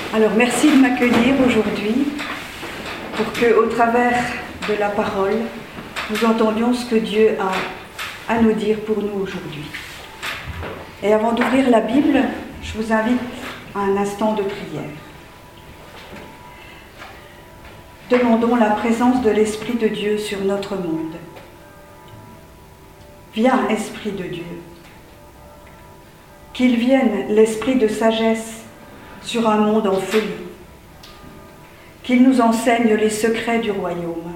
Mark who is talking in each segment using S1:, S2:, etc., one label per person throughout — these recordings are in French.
S1: Alors merci de m'accueillir aujourd'hui pour que, au travers de la parole, nous entendions ce que Dieu a à nous dire pour nous aujourd'hui. Et avant d'ouvrir la Bible, je vous invite à un instant de prière. Demandons la présence de l'Esprit de Dieu sur notre monde. Viens, Esprit de Dieu. Qu'il vienne l'esprit de sagesse sur un monde en folie. Qu'il nous enseigne les secrets du royaume.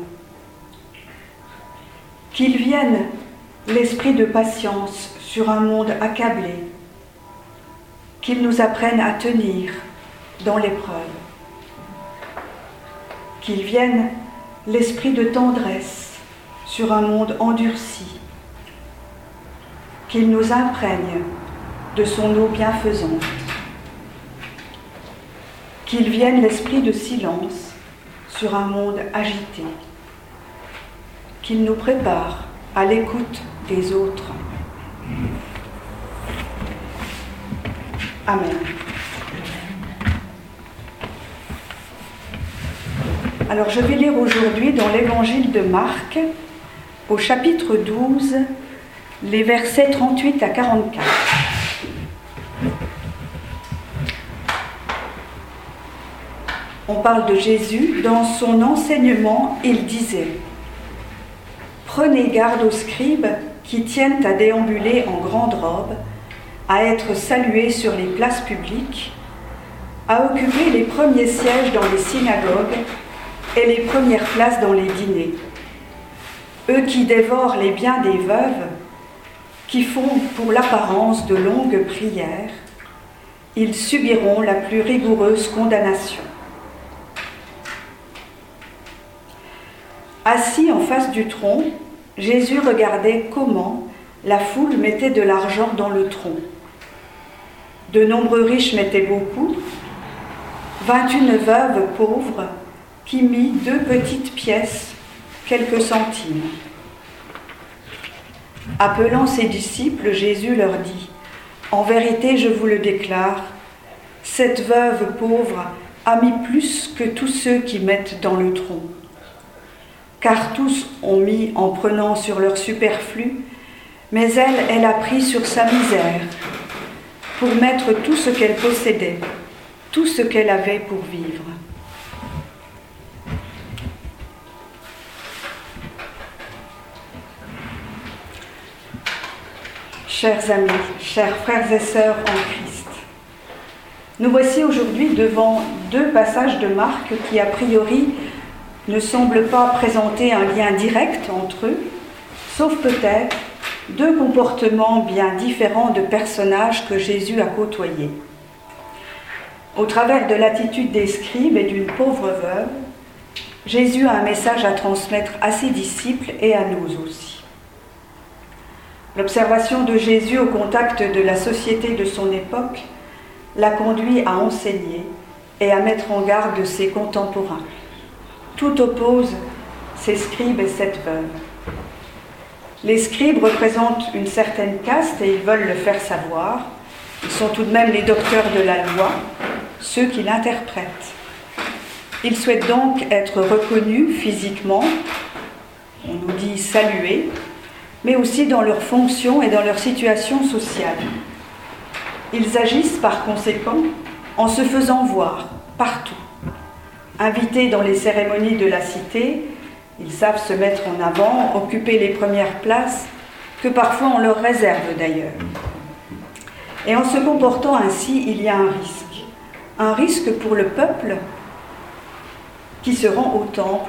S1: Qu'il vienne l'esprit de patience sur un monde accablé. Qu'il nous apprenne à tenir dans l'épreuve. Qu'il vienne l'esprit de tendresse sur un monde endurci. Qu'il nous imprègne de son eau bienfaisante. Qu'il vienne l'esprit de silence sur un monde agité. Qu'il nous prépare à l'écoute des autres. Amen. Alors je vais lire aujourd'hui dans l'évangile de Marc, au chapitre 12, les versets 38 à 44. On parle de Jésus. Dans son enseignement, il disait « Prenez garde aux scribes qui tiennent à déambuler en grande robe, à être salués sur les places publiques, à occuper les premiers sièges dans les synagogues et les premières places dans les dîners. Eux qui dévorent les biens des veuves, qui font pour l'apparence de longues prières, ils subiront la plus rigoureuse condamnation. » Assis en face du tronc, Jésus regardait comment la foule mettait de l'argent dans le tronc. De nombreux riches mettaient beaucoup, 21 veuves pauvres qui mit 2 petites pièces, quelques centimes. Appelant ses disciples, Jésus leur dit « En vérité, je vous le déclare, cette veuve pauvre a mis plus que tous ceux qui mettent dans le tronc. Car tous ont mis en prenant sur leur superflu, mais elle a pris sur sa misère, pour mettre tout ce qu'elle possédait, tout ce qu'elle avait pour vivre. » Chers amis, chers frères et sœurs en Christ, nous voici aujourd'hui devant 2 passages de Marc qui, a priori, ne semblent pas présenter un lien direct entre eux, sauf peut-être 2 comportements bien différents de personnages que Jésus a côtoyés. Au travers de l'attitude des scribes et d'une pauvre veuve, Jésus a un message à transmettre à ses disciples et à nous aussi. L'observation de Jésus au contact de la société de son époque l'a conduit à enseigner et à mettre en garde ses contemporains. Tout oppose ces scribes et cette veuve. Les scribes représentent une certaine caste et ils veulent le faire savoir. Ils sont tout de même les docteurs de la loi, ceux qui l'interprètent. Ils souhaitent donc être reconnus physiquement, on nous dit salués, mais aussi dans leur fonction et dans leur situation sociale. Ils agissent par conséquent en se faisant voir partout. Invités dans les cérémonies de la cité, ils savent se mettre en avant, occuper les premières places, que parfois on leur réserve d'ailleurs. Et en se comportant ainsi, il y a un risque pour le peuple qui se rend au temple,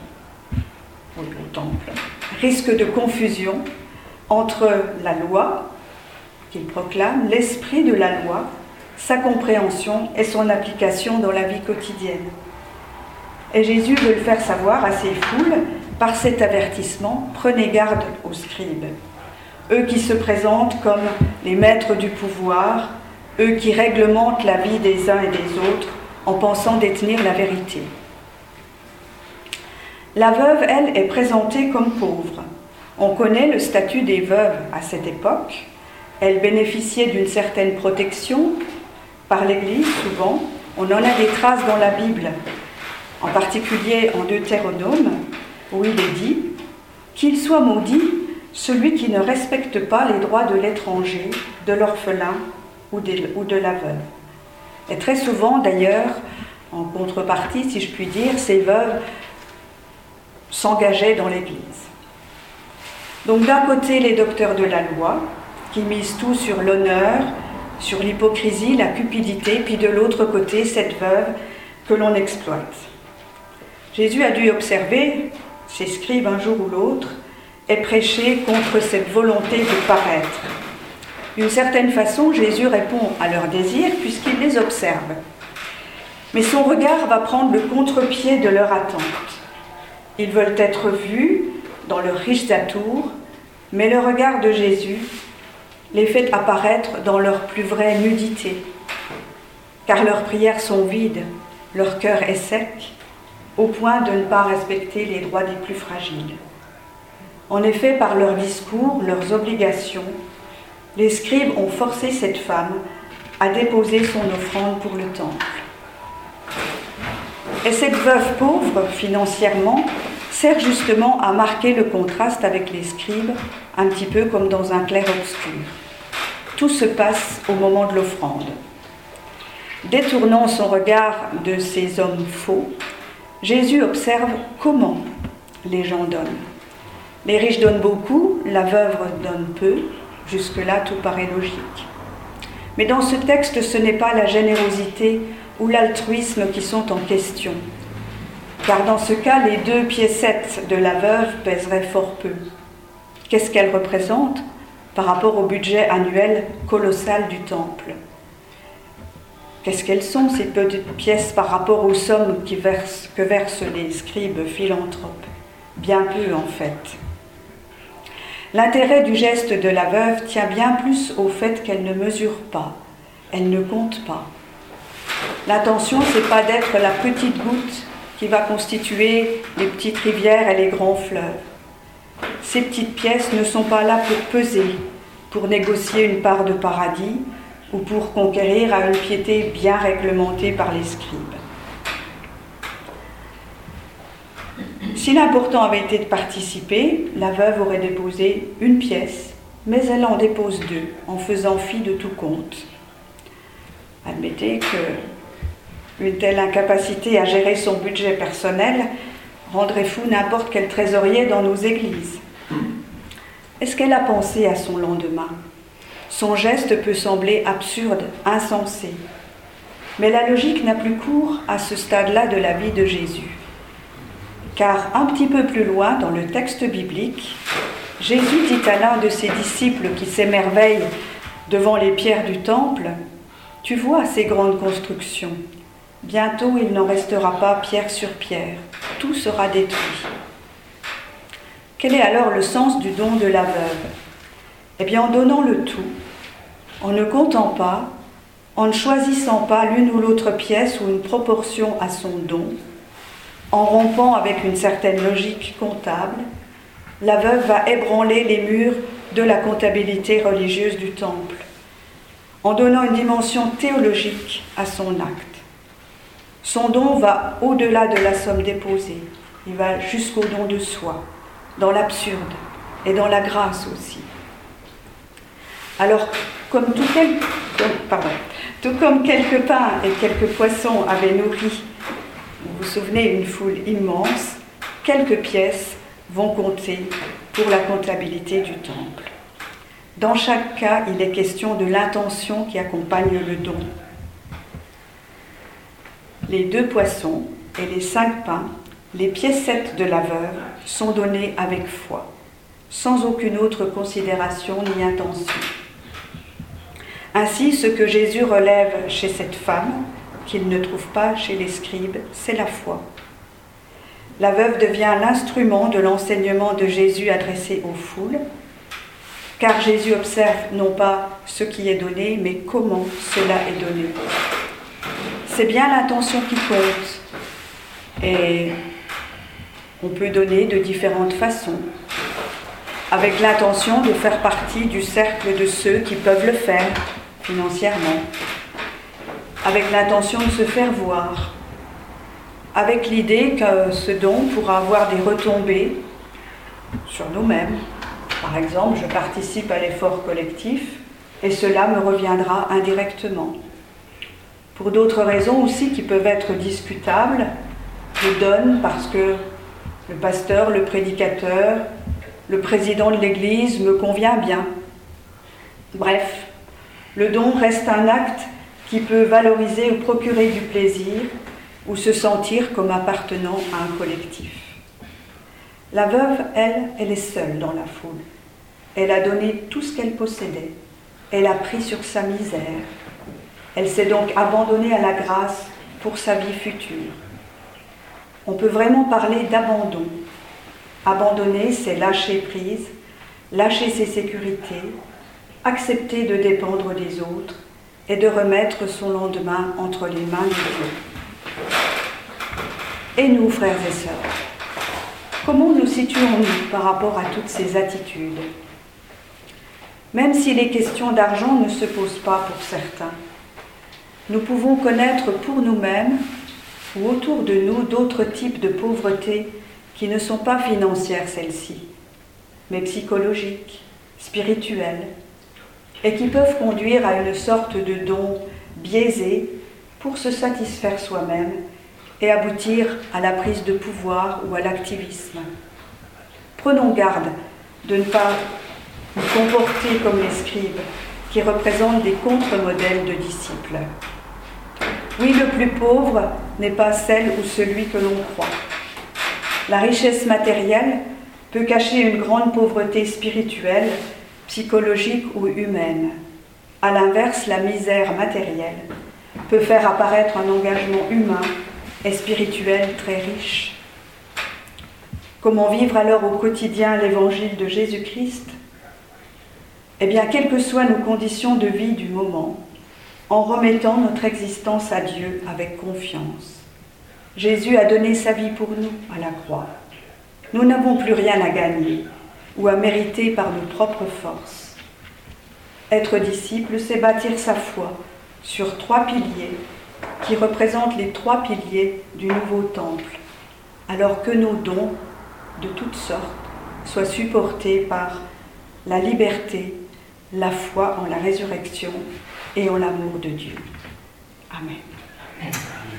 S1: risque de confusion entre la loi qu'il proclame, l'esprit de la loi, sa compréhension et son application dans la vie quotidienne. Et Jésus veut le faire savoir à ses foules par cet avertissement « Prenez garde aux scribes ». Eux qui se présentent comme les maîtres du pouvoir, eux qui réglementent la vie des uns et des autres en pensant détenir la vérité. La veuve, elle, est présentée comme pauvre. On connaît le statut des veuves à cette époque. Elles bénéficiaient d'une certaine protection par l'Église souvent, On en a des traces dans la Bible, en particulier en Deutéronome, où il est dit « Qu'il soit maudit celui qui ne respecte pas les droits de l'étranger, de l'orphelin ou de la veuve. » Et très souvent, d'ailleurs, en contrepartie, si je puis dire, ces veuves s'engageaient dans l'Église. Donc d'un côté, les docteurs de la loi, qui misent tout sur l'honneur, sur l'hypocrisie, la cupidité, puis de l'autre côté, cette veuve que l'on exploite. Jésus a dû observer ces scribes un jour ou l'autre et prêcher contre cette volonté de paraître. D'une certaine façon, Jésus répond à leurs désirs puisqu'il les observe. Mais son regard va prendre le contre-pied de leur attente. Ils veulent être vus dans leurs riches atours, mais le regard de Jésus les fait apparaître dans leur plus vraie nudité, car leurs prières sont vides, leur cœur est sec, au point de ne pas respecter les droits des plus fragiles. En effet, par leurs discours, leurs obligations, les scribes ont forcé cette femme à déposer son offrande pour le temple. Et cette veuve pauvre, financièrement, sert justement à marquer le contraste avec les scribes, un petit peu comme dans un clair-obscur. Tout se passe au moment de l'offrande. Détournant son regard de ces hommes faux, Jésus observe comment les gens donnent. Les riches donnent beaucoup, la veuve donne peu. Jusque-là, tout paraît logique. Mais dans ce texte, ce n'est pas la générosité ou l'altruisme qui sont en question. Car dans ce cas, les 2 piécettes de la veuve pèseraient fort peu. Qu'est-ce qu'elles représentent par rapport au budget annuel colossal du temple? Qu'est-ce qu'elles sont, ces petites pièces, par rapport aux sommes que versent les scribes philanthropes? Bien peu, en fait. L'intérêt du geste de la veuve tient bien plus au fait qu'elle ne mesure pas, elle ne compte pas. L'intention, c'est pas d'être la petite goutte qui va constituer les petites rivières et les grands fleuves. Ces petites pièces ne sont pas là pour peser, pour négocier une part de paradis ou pour conquérir à une piété bien réglementée par les scribes. Si l'important avait été de participer, la veuve aurait déposé 1 pièce, mais elle en dépose 2, en faisant fi de tout compte. Admettez qu'une telle incapacité à gérer son budget personnel rendrait fou n'importe quel trésorier dans nos églises. Est-ce qu'elle a pensé à son lendemain? Son geste peut sembler absurde, insensé. Mais la logique n'a plus cours à ce stade-là de la vie de Jésus. Car un petit peu plus loin dans le texte biblique, Jésus dit à l'un de ses disciples qui s'émerveille devant les pierres du temple, « Tu vois ces grandes constructions, bientôt il n'en restera pas pierre sur pierre, tout sera détruit. » Quel est alors le sens du don de la veuve? Eh bien, en donnant le tout, en ne comptant pas, en ne choisissant pas l'une ou l'autre pièce ou une proportion à son don, en rompant avec une certaine logique comptable, la veuve va ébranler les murs de la comptabilité religieuse du temple, en donnant une dimension théologique à son acte. Son don va au-delà de la somme déposée, il va jusqu'au don de soi, dans l'absurde et dans la grâce aussi. Alors, tout comme quelques pains et quelques poissons avaient nourri, vous vous souvenez, une foule immense, quelques pièces vont compter pour la comptabilité du temple. Dans chaque cas, il est question de l'intention qui accompagne le don. Les 2 poissons et les 5 pains, les piécettes de la veuve, sont donnés avec foi, sans aucune autre considération ni intention. Ainsi, ce que Jésus relève chez cette femme, qu'il ne trouve pas chez les scribes, c'est la foi. La veuve devient l'instrument de l'enseignement de Jésus adressé aux foules, car Jésus observe non pas ce qui est donné, mais comment cela est donné. C'est bien l'intention qui compte, et on peut donner de différentes façons, avec l'intention de faire partie du cercle de ceux qui peuvent le faire financièrement. avec l'intention de se faire voir, avec l'idée que ce don pourra avoir des retombées sur nous-mêmes. Par exemple, je participe à l'effort collectif et cela me reviendra indirectement. Pour d'autres raisons aussi qui peuvent être discutables, je donne parce que le pasteur, le prédicateur, le président de l'Église me convient bien. Bref, le don reste un acte qui peut valoriser ou procurer du plaisir ou se sentir comme appartenant à un collectif. La veuve, elle est seule dans la foule. Elle a donné tout ce qu'elle possédait. Elle a pris sur sa misère. Elle s'est donc abandonnée à la grâce pour sa vie future. On peut vraiment parler d'abandon. Abandonner, c'est lâcher prise, lâcher ses sécurités, accepter de dépendre des autres et de remettre son lendemain entre les mains de Dieu. Et nous, frères et sœurs, comment nous situons-nous par rapport à toutes ces attitudes ? Même si les questions d'argent ne se posent pas pour certains, nous pouvons connaître pour nous-mêmes ou autour de nous d'autres types de pauvreté qui ne sont pas financières celles-ci, mais psychologiques, spirituelles, et qui peuvent conduire à une sorte de don biaisé pour se satisfaire soi-même et aboutir à la prise de pouvoir ou à l'activisme. Prenons garde de ne pas nous comporter comme les scribes, qui représentent des contre-modèles de disciples. Oui, le plus pauvre n'est pas celle ou celui que l'on croit. La richesse matérielle peut cacher une grande pauvreté spirituelle, psychologique ou humaine. À l'inverse, la misère matérielle peut faire apparaître un engagement humain et spirituel très riche. Comment vivre alors au quotidien l'évangile de Jésus-Christ ? Eh bien, quelles que soient nos conditions de vie du moment, en remettant notre existence à Dieu avec confiance. Jésus a donné sa vie pour nous à la croix. Nous n'avons plus rien à gagner ou à mériter par nos propres forces. Être disciple, c'est bâtir sa foi sur 3 piliers qui représentent les 3 piliers du nouveau temple, alors que nos dons de toutes sortes soient supportés par la liberté, la foi en la résurrection et en l'amour de Dieu. Amen.